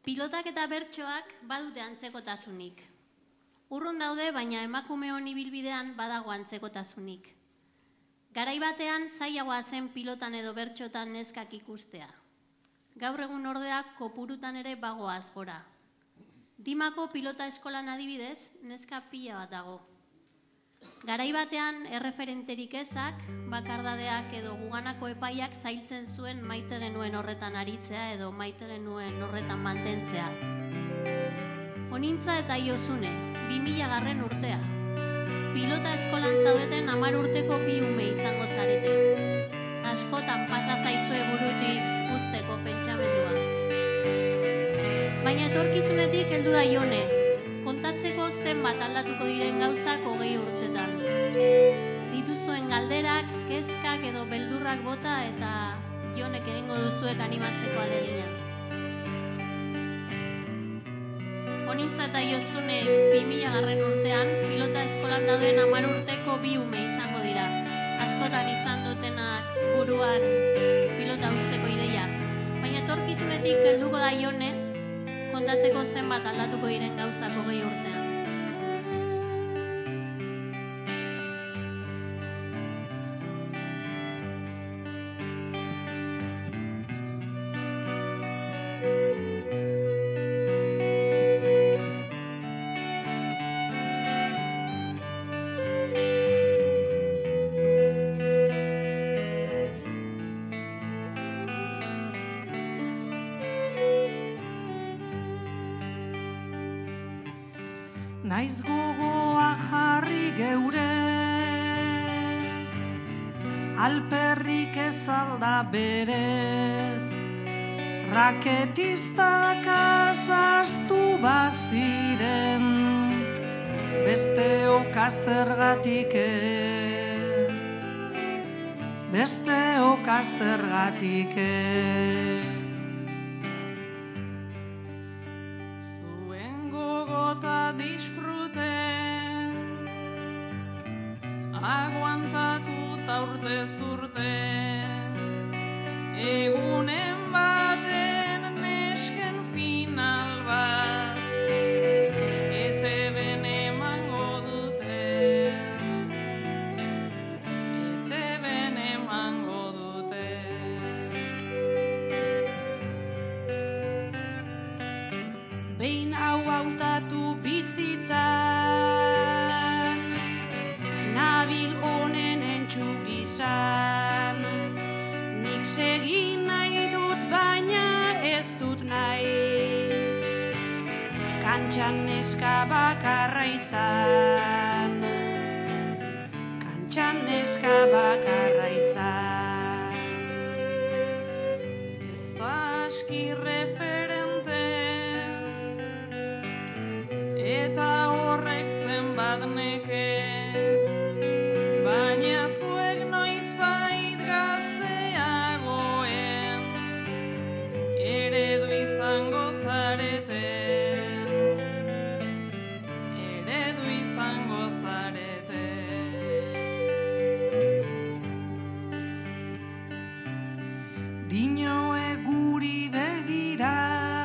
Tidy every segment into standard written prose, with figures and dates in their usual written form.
Pilotak eta bertsoak badute antzekotasunik. Urrun daude, baina emakumeon ibilbidean badago antzekotasunik. Garai batean zailagoa zen pilotan edo bertxotan neskak ikustea. Gaur egun ordeak kopurutan ere bagoaz gora. Dimako pilota eskolan adibidez, neska pila bat dago. Garai batean erreferenterik ezak, bakardadeak edo guganako epaiak zailtzen zuen maite genuen horretan aritzea edo maite genuen horretan mantentzea. Onintza eta Iosune, 2000 urtea. Pilota eskolan zaudeten 10 urteko 2 ume izango zarete. Askotan pasa zaizue burutik usteko pentsamendua. Baina etorkizunetik heldu da Jone, kontatzeko zenbat aldatuko diren gauzak 20 urtetan. Dituzuen galderak, kezkak edo beldurrak bota eta Jonek egingo duzuek animatzeko alegina. Onintza eta Iosune 2000 urtean, pilota eskolan dauden 10 urteko 2 ume izango dira. Askotan izan dutenak buruan pilota usteko ideia. Baina etorkizunetik helduko da Jone, kontatzeko zenbat aldatuko diren gauzak 20 urtean. Naiz gogoa jarri geurez, alperrik ez alda berez, raketistak azaztu baziren, beste oka zergatik ez, beste oka zergatik ez. Aguantatuta urtez urte, egunen baten nesken final bat, ETB-n emango dute, ETB-n emango dute. Behin hau hautatu bizitzan, nabil honen entxuk izan, nik segin nahi dut baina ez dut nahi, kantxan neska bakarra izan, kantxan neska bakarra izan. Ez da aski referente, eta horrek zenbat neke, baina zuek noizbait gazteagoen, eredu izango zarete, eredu izango zarete. Dinoe guri begira,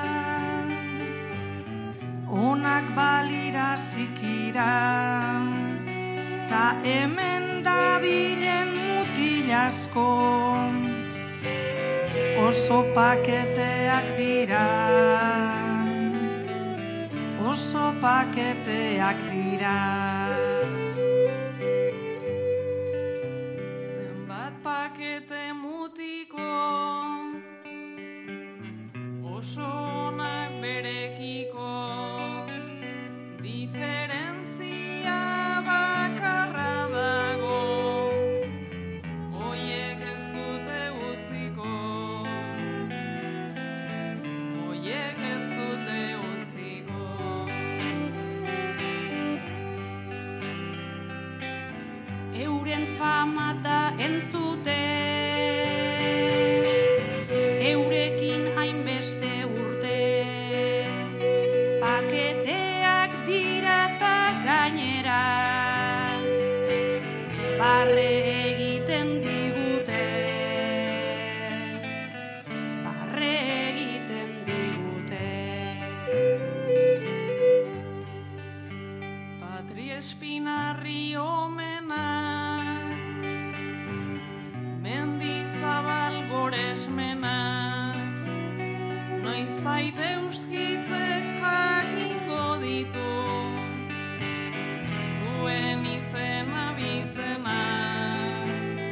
onak balira zikira, ta hemen dabilen mutil asko, oso paketeak dira, oso paketeak dira. Zenbat pakete mutiko, oso onak berekiko, diferentzia bakarra dago, oiek ez dute utziko, oiek ez dute utziko. Euren fama da entzute, eurekin hainbeste urte, paketeak dira ta gainera, barre egiten digute, barre egiten digute. noizbait euskitzek jakingo ditu, zuen izena bizenak,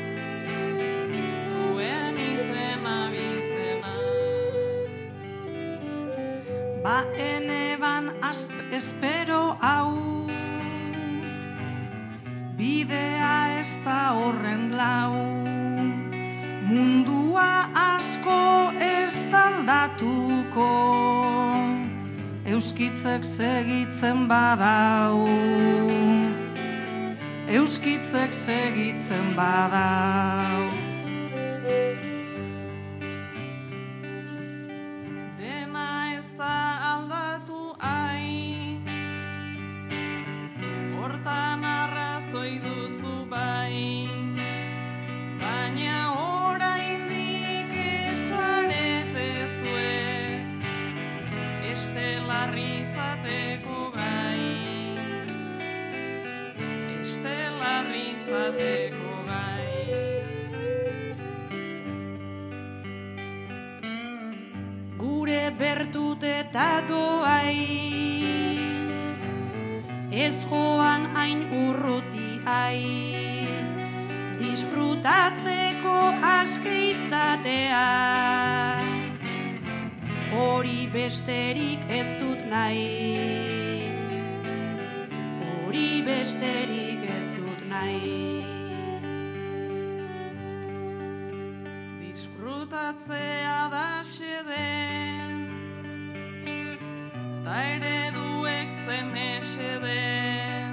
zuen izena bizenak. Ba eneban espero hau, bidea ez da horren lau, mundua asko ez aldatuko, euskitzek segitzen badau, euskitzek segitzen badau. Dena ez da aldatu hain, hortan arrazoi duzu bai, baina oraindik ez zarete zuek estelarri izateko gai, estelarri izateko gai. Gure bertute eta doai, ez joan hain urruti ai, disfrutatzeko aske izatea, hori besterik ez dut nahi, hori besterik ez dut nahi. Disfrutatzea da xeden, ta ereduek zemeseden,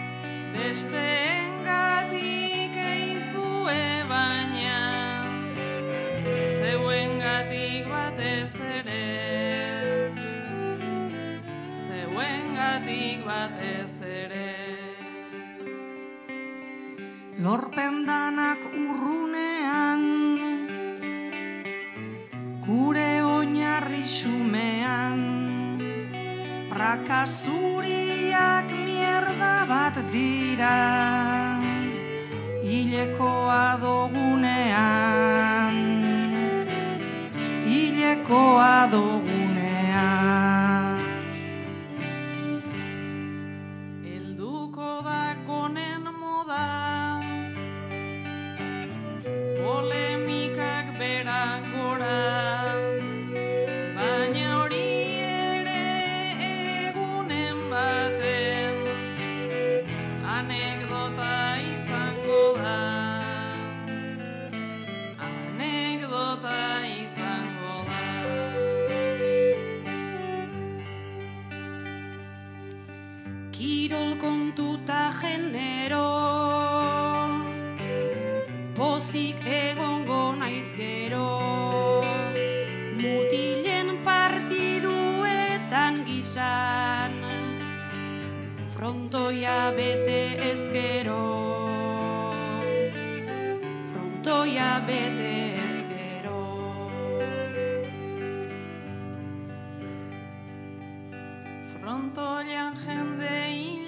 besteengatik eizue baina, zeuengatik batez ere, zeuengatik batez ere. Lorpendanak urrunean, gure oinarri xumean, prakazuriak mierda bat dira, hilekoa dogunean, hilekoa dogunean. Helduko da konen moda, polemikak berak gora, baina hori ere egunen baten anekdota izango da, anekdota izango da. Kirol kontuta genero, pozik egongo naiz gero, mutilen partiduetan gizan, frontoia bete ezkero, frontoia bete ezkero. Frontoian jende hil